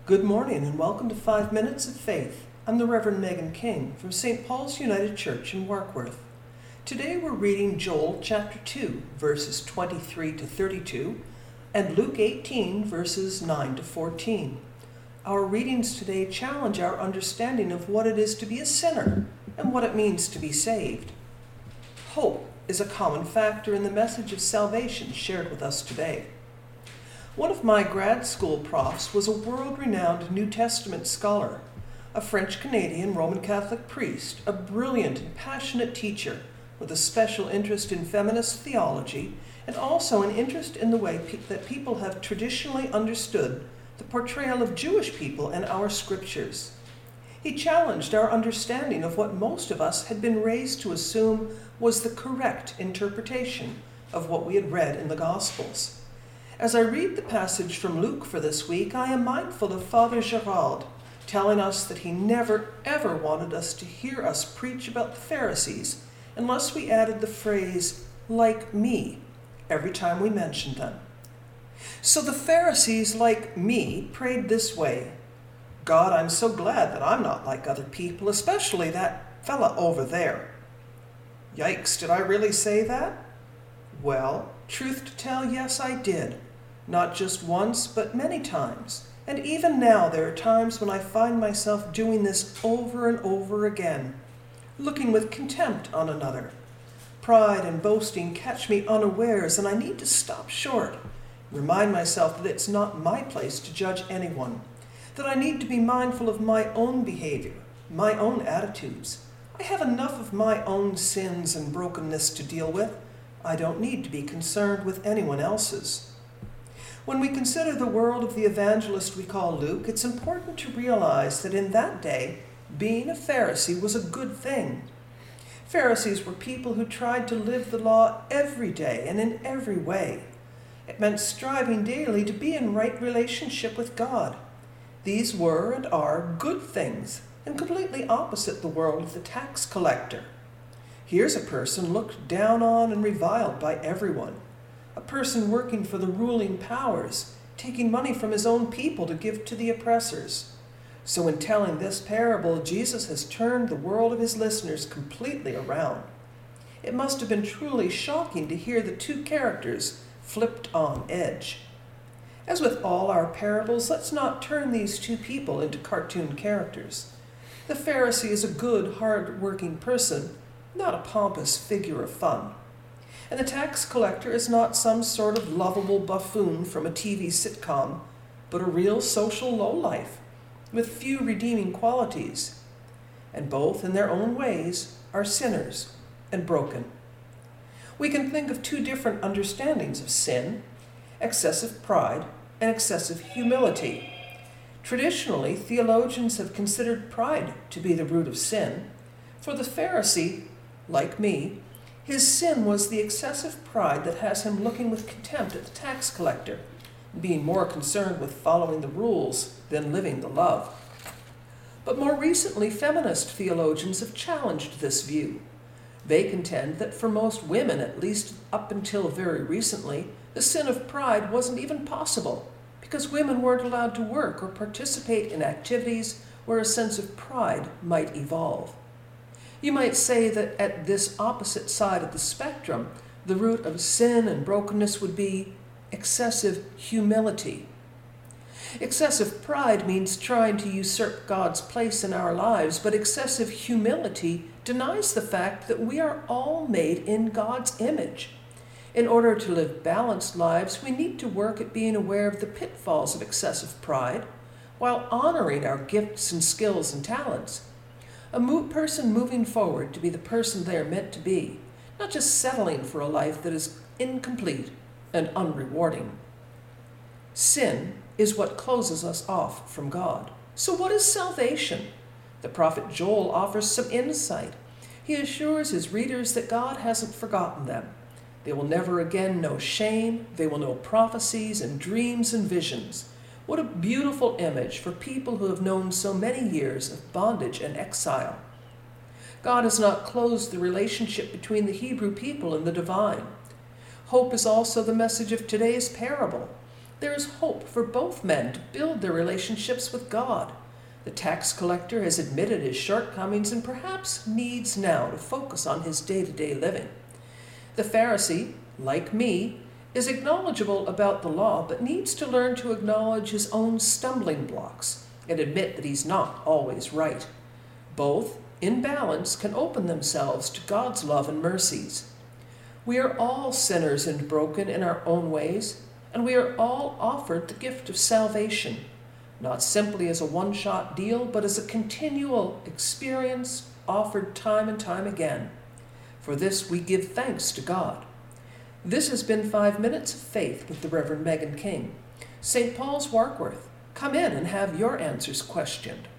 Good morning and welcome to 5 Minutes of Faith. I'm the Reverend Megan King from St. Paul's United Church in Warkworth. Today we're reading Joel chapter 2, verses 23 to 32, and Luke 18, verses 9 to 14. Our readings today challenge our understanding of what it is to be a sinner and what it means to be saved. Hope is a common factor in the message of salvation shared with us today. One of my grad school profs was a world-renowned New Testament scholar, a French-Canadian Roman Catholic priest, a brilliant and passionate teacher with a special interest in feminist theology and also an interest in the way that people have traditionally understood the portrayal of Jewish people in our scriptures. He challenged our understanding of what most of us had been raised to assume was the correct interpretation of what we had read in the Gospels. As I read the passage from Luke for this week, I am mindful of Father Gerald telling us that he never ever wanted us to hear us preach about the Pharisees unless we added the phrase, "like me," every time we mentioned them. So the Pharisees, like me, prayed this way: "God, I'm so glad that I'm not like other people, especially that fella over there." Yikes, did I really say that? Well, truth to tell, yes, I did. Not just once, but many times. And even now, there are times when I find myself doing this over and over again, looking with contempt on another. Pride and boasting catch me unawares, and I need to stop short, remind myself that it's not my place to judge anyone, that I need to be mindful of my own behavior, my own attitudes. I have enough of my own sins and brokenness to deal with. I don't need to be concerned with anyone else's. When we consider the world of the evangelist we call Luke, it's important to realize that in that day, being a Pharisee was a good thing. Pharisees were people who tried to live the law every day and in every way. It meant striving daily to be in right relationship with God. These were and are good things, and completely opposite the world of the tax collector. Here's a person looked down on and reviled by everyone. A person working for the ruling powers, taking money from his own people to give to the oppressors. So in telling this parable, Jesus has turned the world of his listeners completely around. It must have been truly shocking to hear the two characters flipped on edge. As with all our parables, let's not turn these two people into cartoon characters. The Pharisee is a good, hard-working person, not a pompous figure of fun. And the tax collector is not some sort of lovable buffoon from a TV sitcom, but a real social lowlife with few redeeming qualities. And both, in their own ways, are sinners and broken. We can think of two different understandings of sin: excessive pride and excessive humility. Traditionally, theologians have considered pride to be the root of sin. For the Pharisee, like me, his sin was the excessive pride that has him looking with contempt at the tax collector, being more concerned with following the rules than living the love. But more recently, feminist theologians have challenged this view. They contend that for most women, at least up until very recently, the sin of pride wasn't even possible, because women weren't allowed to work or participate in activities where a sense of pride might evolve. You might say that at this opposite side of the spectrum, the root of sin and brokenness would be excessive humility. Excessive pride means trying to usurp God's place in our lives, but excessive humility denies the fact that we are all made in God's image. In order to live balanced lives, we need to work at being aware of the pitfalls of excessive pride while honoring our gifts and skills and talents. A person moving forward to be the person they are meant to be, not just settling for a life that is incomplete and unrewarding. Sin is what closes us off from God. So what is salvation? The prophet Joel offers some insight. He assures his readers that God hasn't forgotten them. They will never again know shame. They will know prophecies and dreams and visions. What a beautiful image for people who have known so many years of bondage and exile. God has not closed the relationship between the Hebrew people and the divine. Hope is also the message of today's parable, there is hope for both men to build their relationships with God. The tax collector has admitted his shortcomings and perhaps needs now to focus on his day-to-day living. The Pharisee, like me, is knowledgeable about the law but needs to learn to acknowledge his own stumbling blocks and admit that he's not always right. Both, in balance, can open themselves to God's love and mercies. We are all sinners and broken in our own ways, and we are all offered the gift of salvation, not simply as a one-shot deal, but as a continual experience offered time and time again. For this we give thanks to God. This has been 5 Minutes of Faith with the Reverend Megan King. St. Paul's, Warkworth. Come in and have your answers questioned.